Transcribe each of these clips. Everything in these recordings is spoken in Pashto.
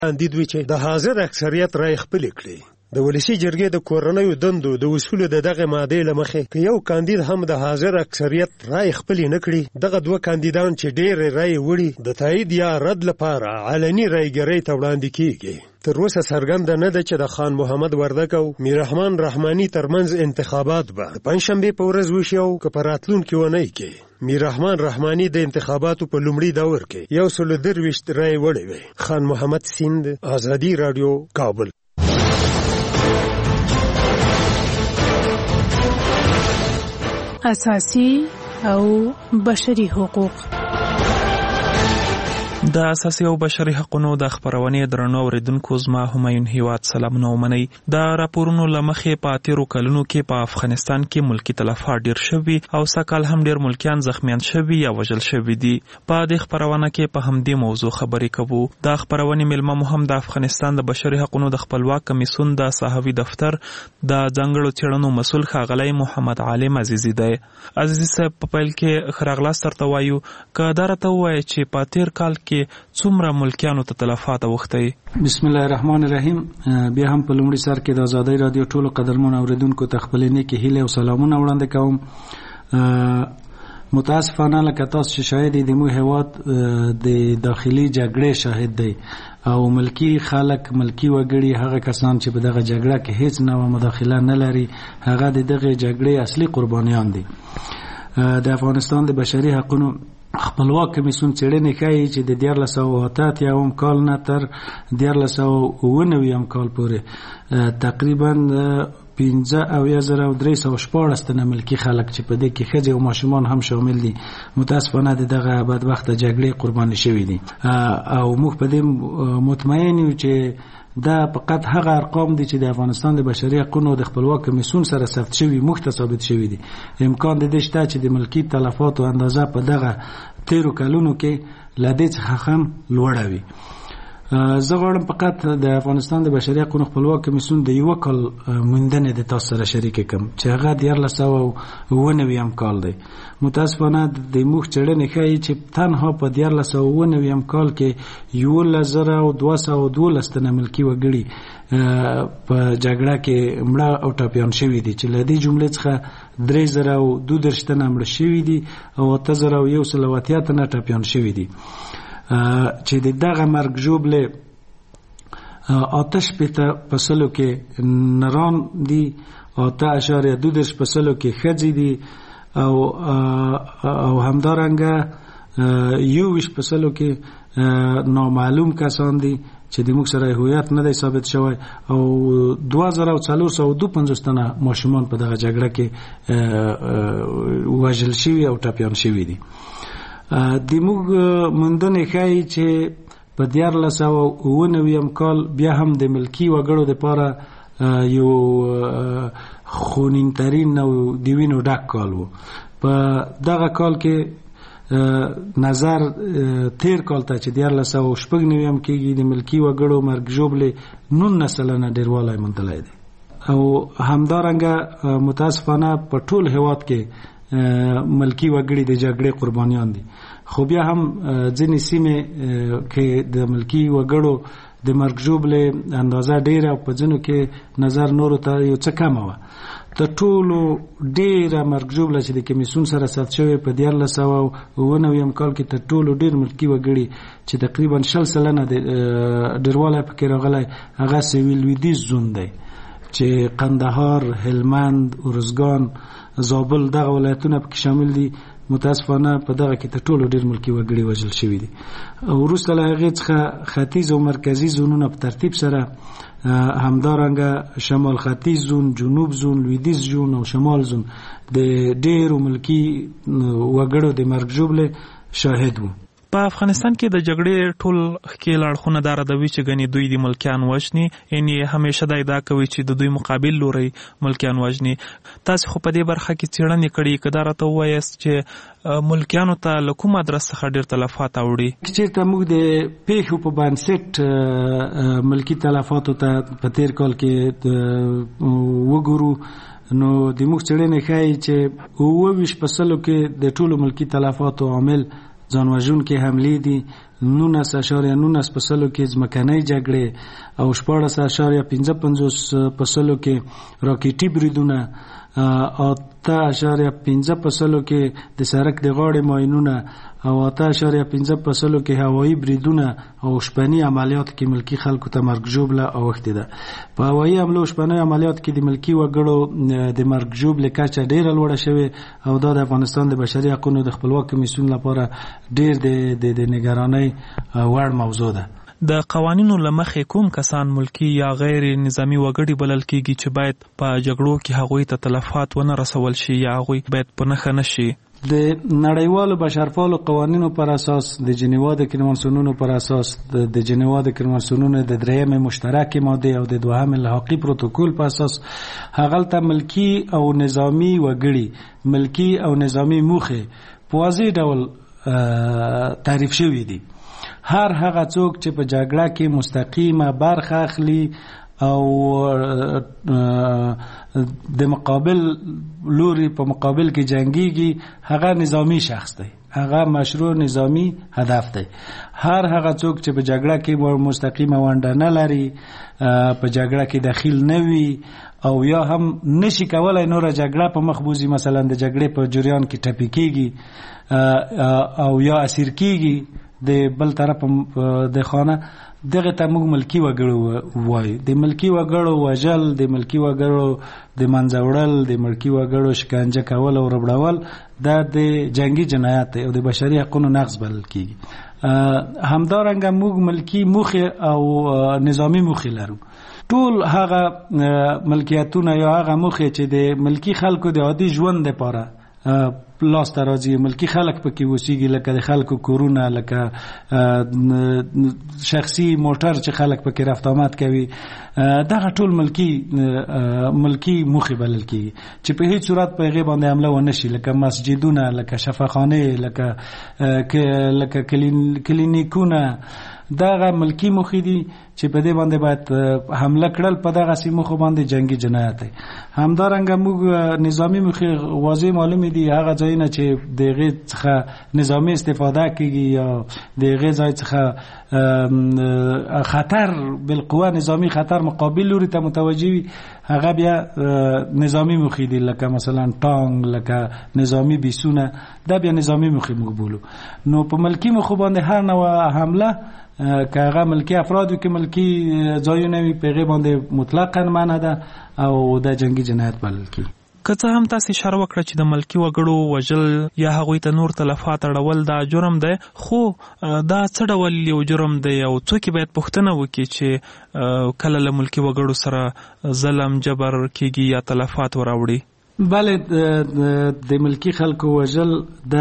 کاندید وی چې د حاضر اکثریت رای خپل کړي. د ولسی جرګې د کورنیو دندو د وصول د دغه ماده لمخې که یو کاندید هم د حاضر اکثریت رای خپل نه کړي، دغه دوه کاندیدان چې ډېر رای وړي د تایید یا رد لپاره علني رایګرۍ ته وړاندې کیږي. تر اوسه څرګنده نه ده چې د خان محمد وردک او میررحمان رحماني ترمنځ انتخابات به د پنجشنبې په ورځ وشي او که په راتلونکي اونۍ کې میررحمان رحماني د انتخاباتو په لومړي دور کې 123 رای وړي وي. خان محمد سیند، آزادي رادیو، کابل. اساسي او بشري حقوق. د اساسي او بشري حقوقو د خبرونې درنو اوریدونکو زما همایون هیواد سلامونه ومنئ. د راپورونو لمخې په 13 کلونو کې په افغانستان کې ملکی تلفات ډیر شوي او سکهال هم ډیر ملکیان زخمیان شوي یا وژل شوي دي. په دې خبرونه کې په همدې موضوع خبرې کوو. د خبرونې ملما مهم د افغانستان د بشري حقوقو د خپلواک کمیسیون د صحوي دفتر د ځنګړو څېړنو مسؤل ښاغلی محمد عالم عزیزي دی. عزیزي صاحب په پیل کې خراغلاس ترته وایو که دا راته ووایي چې په 13 کال کې څومره ملکیانو ته تلفات اوښتي؟ بسم الله الرحمن الرحیم. بیا هم په لومړي سر کې د آزادۍ رادیو ټولو قدرمنو اوریدونکو ته خپلې نیکې هیلې او سلامونه وړاندې کوم. متاسفانه لکه تاسو چې شاهد د مو هیواد د داخلي جګړې شاهد دی او ملکی خلک، ملکی وګړي، هغه کسان چې په دغه جګړه کې هیڅ نوع مداخله نه لري، هغه د دغه جګړې اصلي قربانیان دي. د افغانستان د بشري حقوقو خپلواک کمیسیون څېړنې ښیي چې د 1988 کال نه تر 1999 کال پورې تقریبا 15,314 تنه ملکی خلک چې په دې کې ښځې او ماشومان هم شامل دي متاسفانه د دغه بدبخته جګړې قرباني شوي دي. او موږ په دې مطمئن یو چې دا فقط هغه ارقام دي چې د افغانستان د بشري حقوقو د خپلواک کمیسیون سره ثبت شوي، موږ ته ثابت شوي دي. امکان د دې شته چې د ملکی تلفاتو اندازه په دغه 13 کلونو کې له دې څخه هم لوړه وي. زه غواړم فقط د افغانستان د بشري حقوقو خپلواک کمیسیون د یو کال موندنې د تاسو سره شریک کړم چې هغه 1999 کال دی. متاسفانه د موږ څېړنې ښیي چې تنها په 1999 کال کې 1,212 تنه ملکي وګړي په جګړه کې مړه او ټپیان شوي دي چې له دې جملې څخه 3,022 تنه مړه شوي دي او 8,180 تنه ټپیان شوي دي. چې دغه مرګ ژوبله 8% کې نران دي، 8.2% کې ښځې دي او همدارنګه 21% کې نامعلوم کسان دي چې د موږ سره هویت نه دی ثابت شوی او 2,452 تنه ماشومان په دغه جګړه کې وژل شوي او ټپیان شوي دي. د موږ موندنې ښیي چې په 1999 کال بیا هم د ملکي وګړو دپاره یو خونینترین او د وینو ډک کال و. په دغه کال کې نظر تیر کال ته چې 1999 کېږي د ملکي وګړو مرګ ژوبلې 19% ډېروالی موندلی دی او همدارنګه متاسفانه په ټول هیواد کې ملکی وګړي د جګړې قربانیان دي. خو بیا هم ځینې سیمې کې د ملکی وګړو د مرګ ژوبلې اندازه ډېره او په ځینو کې نظر نورو ته یو څه کمه وه. تر ټولو ډېره مرګ ژوبله چې د کمیسیون سره ثبت شوې په 1999 کال کې تر ټولو ډېر ملکی وګړي چې تقریبا 60% ډېروالی پکې راغلی هغه سویل لویدیځ زون دی چې قندهار، هلمند، ارزګان، زابل دغه ولایتونه پکې شامل دي. متاسفانه په دغه کې تر ټولو ډېر ملکي وګړي وژل شوي دي. وروسته له هغې څخه ختیځ او مرکزي زونونه په ترتیب سره همدارنګه شمال ختیځ زون، جنوب زون، لویدیځ زون او شمال زون د ډېرو ملکي وګړو د مرګ ژوبلې شاهد وو. په افغانستان کې د جګړې ټول ښکېل اړخونه دا ردوي چې ګنې دوی د ملکیان وژني، یعنې همیشه دا ادعا کوي چې د دوی مقابل لوري ملکیان وژني. تاسو خو په دې برخه کې څېړنې کړي، که دا راته ووایاست چې ملکیانو ته له کوم ادرس څخه ډېر تلفات اوړي؟ چېرته موږ د پیښو په بنسټ ملکي تلفاتو ته په تېر کال کې وګورو نو د موږ څېړنې ښیي چې 28% کې د ټولو ملکي تلفاتو عامل ځانوژونکې حملې دي 19.19% کې ځمکنۍ جګړې او 14.55% کې راکټي بریدونه 8.5% کې د سړک د غاړې ماینونه او 8.5% کې هوایي بریدونه او شپني عملیات کې ملکی خلکو ته مرګ ژوبله اوښتې ده. په هوایي حملو شپني عملیات کې د ملکی وګړو د مرګ ژوبلې کچه ډیره لوړه شوې او دا د افغانستان د بشري حقوقو د خپلواک کمیسیون لپاره ډیر د نگرانۍ وړ موضوع ده. د قوانینو لمخې کوم کسان ملکی یا غیر نظامی وګړي بلل کیږي چې باید په جګړو کې هغوی ته تلفات ونه رسول شي یا هغوی باید په نښه نشي؟ د نړیوالو بشرپالو قوانینو پر اساس د جنیوا د کنوانسیونونو پر اساس د جنیوا د کنوانسیونونو د 3 مشترک ماده او د 2 لحاقي پروتوکول په اساس هغلته ملکی او نظامی وګړي ملکی او نظامی موخه په واضح ډول تعریف شوی دي. هر هغه څوک چې په جګړه کې مستقیمه برخه اخلي او د مقابل لوري په مقابل کې جنگيږي هغه نظامی شخص دی، هغه مشروع نظامی هدف دی. هر هغه څوک چې په جګړه کې مستقیمه ونډه نه لري، په جګړه کې دخیل نه وي او یا هم نشي کولای نور جګړه په مخ بوزي، مثلا د جګړې په جریان کې ټپي کیږي او یا اسیر کیږي د بل طرف د خانه، دغه ته موږ ملکی وګړو وایي. د ملکی وګړو وژل، د ملکی وګړو د منځوړل، د ملکی وګړو شکنجه کول او ربړول دا د جنگي جنایت او د بشري حقوقو نقض بلل کیږي. همدارنګه موږ ملکی موخه او نظامی موخه لرو. ټول هغه ملکیتونه یا هغه موخه چې د ملکی خلکو د عادي ژوند لپاره لاس ته راځي، ملکی خلک پکې اوسېږي، لکه د خلکو کورونه، لکه شخصي موټر چې خلک پکې رفت آمد کوي، دغه ټول ملکی موخې بلل کېږي چې په هیڅ صورت په هغې باندې حمله ونه شي، لکه مسجدونه، لکه شفاخانې، لکه کلینیکونه. دغه ملکی موخې دي چې په دې باندې باید حمله کړل، په دغه سیمو خو باندې جنگي جنایت دی. همدارنګه موږ نظامی موخې واضح معلومې دي، هغه ځایونه چې د هغې څخه نظامی استفاده کېږي یا د هغې ځای څخه خطر بالقوه نظامی خطر مقابل لوري ته متوجه وي، هغه بیا نظامی موخې دي، لکه مثلا ټانک، لکه نظامی بیسونه، دا بیا نظامی موخې موږ بولو. نو په ملکی موخو باندې هر نوع حمله که هغه ملکی افرادو کې ملکی ځایونه وي په هغې باندې مطلقاً منع ده او دا جنگي جنایت بلل کېږي. که څه هم تاسې اشاره وکړه چې د ملکی وګړو وژل یا هغوی ته نور تلفات اړول دا جرم دی، خو دا څه ډول یو جرم دی او څوک باید پوښتنه وکړي چې کله له ملکی وګړو سره ظلم جبر کېږي یا تلفات وراوړي؟ بله، د ملکی خلکو وژل د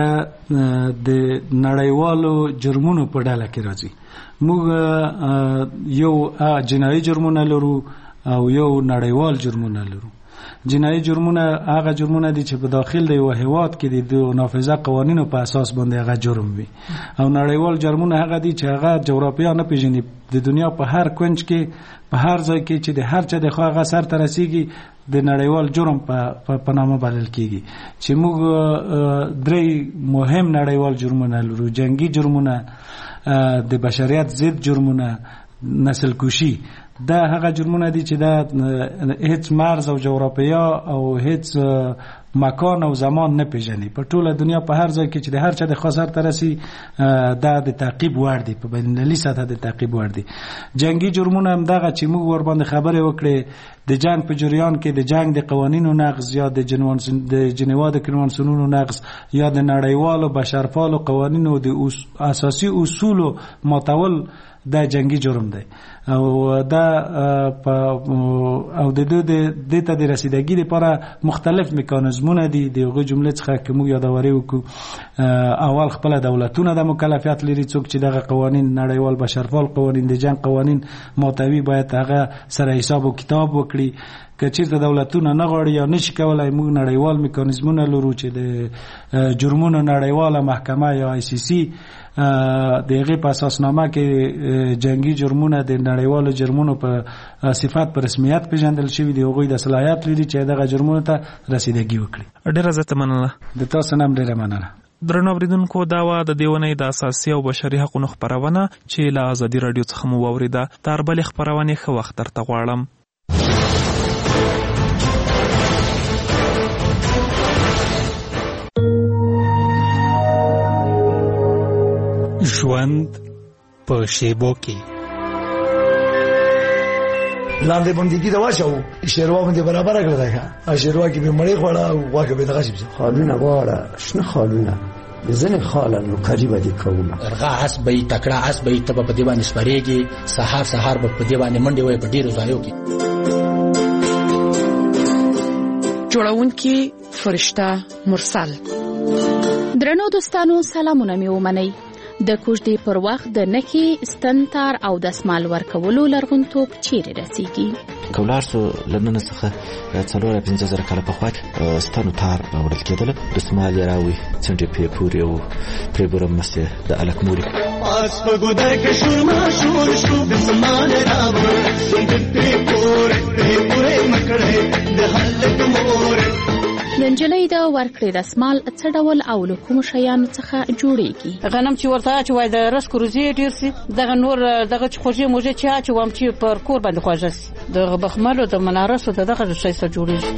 نړیوالو جرمونو په ډله کې راځي. موږ یو جنایي جرمونه لرو او یو نړیوال جرمونه لرو. جنایي جرمونه هغه جرمونه دي چې په داخل د یو هیواد کې د نافذه قوانینو په اساس باندې هغه جرم وي، او نړیوال جرمونه هغه دي چې هغه جغرافیا نه پیژني، د دنیا په هر کونج کې په هر ځای کې چې د هر چا د خو هغه سر ته رسیږي د نړیوال جرم په نامه بلل کېږي. چې موږ 3 مهم نړیوال جرمونه لرو: جنگي جرمونه، د بشریت ضد جرمونه، نسل کشي. دا هغه جرمونه دي چې دا هیڅ مرز او جغرافیا او هیڅ مکان او زمان نه پیژني، په ټوله دنیا په هر ځای کې چې د هر چا د خاصر ترسي دا د تعقیب وړ دي، په بین المللي سطح د تعقیب وړ دي. جنگي جرمونه هم دغه چې موږ ور باندې خبرې وکړې، د جنگ په جریان کې د جنگ د قوانینو نقض یا د جنیوا د کنوانسیونونو نقض یا د نړیوالو بشرپالو قوانینو د اساسي اصولو ماتول دا جنگي جرم دی او دا او د دې ته د رسیدګۍ لپاره مختلف میکانیزمونه دي. د هغه جمله څخه که موږ یادواري وکړو، اول خپل دولتونه د مکلفیت لري، څوک چې دغه قوانین نړیوال بشرپال قوانین د جنگ قوانین ماتوي باید هغه سره حساب او کتاب وکړي. که چیرته دولتونه نه غواړي یا نشي کولای، موږ نړیوال میکانیزمونه لرو چې د جرمونو نړیواله محکمه یا ICC د هغې په اساسنامه کې جنگي جرمونه د نړیوالو جرمونو په صفات په رسمیت پیژندل شوي دي، هغوی د صلاحیت لري چې دغه جرمونو ته رسیدګي وکړي. ډېره زیاته مننه. د تاسو نه هم ډېره مننه. درنو اوریدونکو دا و د دیونې د اساسي او بشري حقوقو خبرونه چې له ازادي رادیو څخه مو واوریده. تر بل خبرونه خو وخت درته غواړم. ژوند په شیبو کې لاندې بندګي دا واچو شیروا باندې برابر کړل دا شیروا کې به مړی خوړه او واکه به دغه شي خالونه واړه شنه خالونه بزنه خالن قریبه دي کومه ارغا اس به تکړه اس به تب په دیوان سپریږي سحر به په دیوان منډي وای په ډیرو ځایو کې جوړونکي فرشته مرسل. درنو دوستانو سلامونه مې ومنئ. د کوژدې پر وخت د نخي ستنتار او دسمال ورکولو لرغونتوب چیرې رسیږي؟ کولار سو لنن څخه 4-5,000 کاله په خوا ستنو تار وړل کېدل. دسمال یې راوي څنډې په پورې او په برم مسته د الکموري پاس په ګودای کې شور شو دسمال راوي څنډې په پورې مکړې د هلک مور. د نجلۍ د ورکړې دسمال څه ډول او له کوم شیانو څخه جوړیږي؟ غنم چې ورته چې وای د رس کروزي ډیر سي دغه نور دغه خوږه موجه چې وام چې پر کور باندې خوږه سي د بخملو د منارسو دغه شي سره جوړیږي.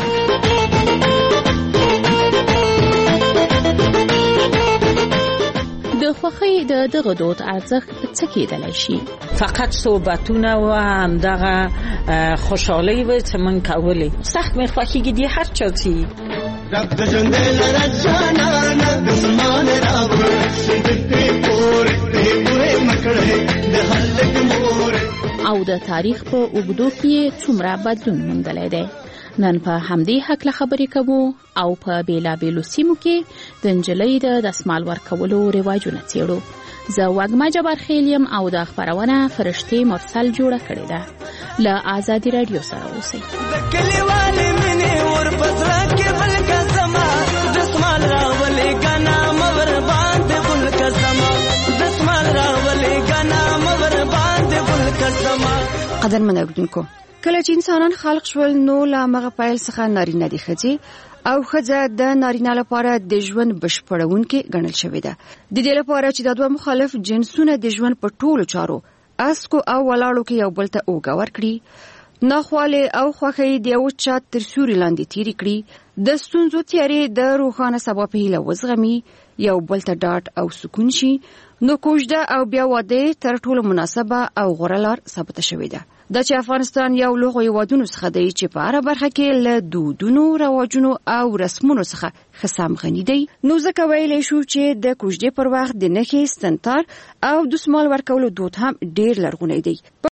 د خوخي د دغه دود ارزښت څه کېدلی شي؟ فقط صحبتونه و هم دغه خوشحالي و چې من کولې سخت مې خوښیږي دی هر چا چې رب د جندل رجانا دسمان راو سندې پورې مکړې د هلک مور. او د تاریخ په اوږدو کې څومره بدلون موندلی دی. نن په همدې حق خبرې کوو او په بیلابیلو سیمو کې د نجلۍ د دسمال ورکولو رواجونه څېړو. زه وږمه جبار خیلیم او د خبرونه فرشتې مرسل جوړه کړې ده. له آزادي رادیو سره اوسئ. د کلیوالې مینې ور پزړه کې بل کزما دسمال راولې ګنا مور باندې بل کزما دسمال راولې ګنا مور باندې بل کزما. قدرمن اوریدونکو، کله چې انسانان خلق شول نو له مغه پایل څخه نارینه دي ښځې او ښځه د نارینه لپاره د ژوند بشپړونکې ګڼل شوې ده. د دې لپاره چې د دوه مخالف جنسونه د ژوند په ټولو چارو اسکو او ولاړو کې یو بل ته اوږه ورکړي، ناخواله او خوښۍ د یو چا تر سیوري لاندې تیری کړي، د ستونزو تیارې د روښانه سبا په هیله وزغمي، یو بل ته ډاډ او سکون شي، نو کوژده او بیا واده تر ټولو مناسبه او غوره لار ثابته شوې ده. دا چې افغانستان یو لوی هیوادونو څخه دی چې په هر برخه کې له دودونو، رواجونو او رسمونو څخه خصام غني دی، نو ځکه ویلی شو چې د کوژدې پر وخت د نخي ستنتار او دسمال ورکولو دود هم ډیر لرغونی دی.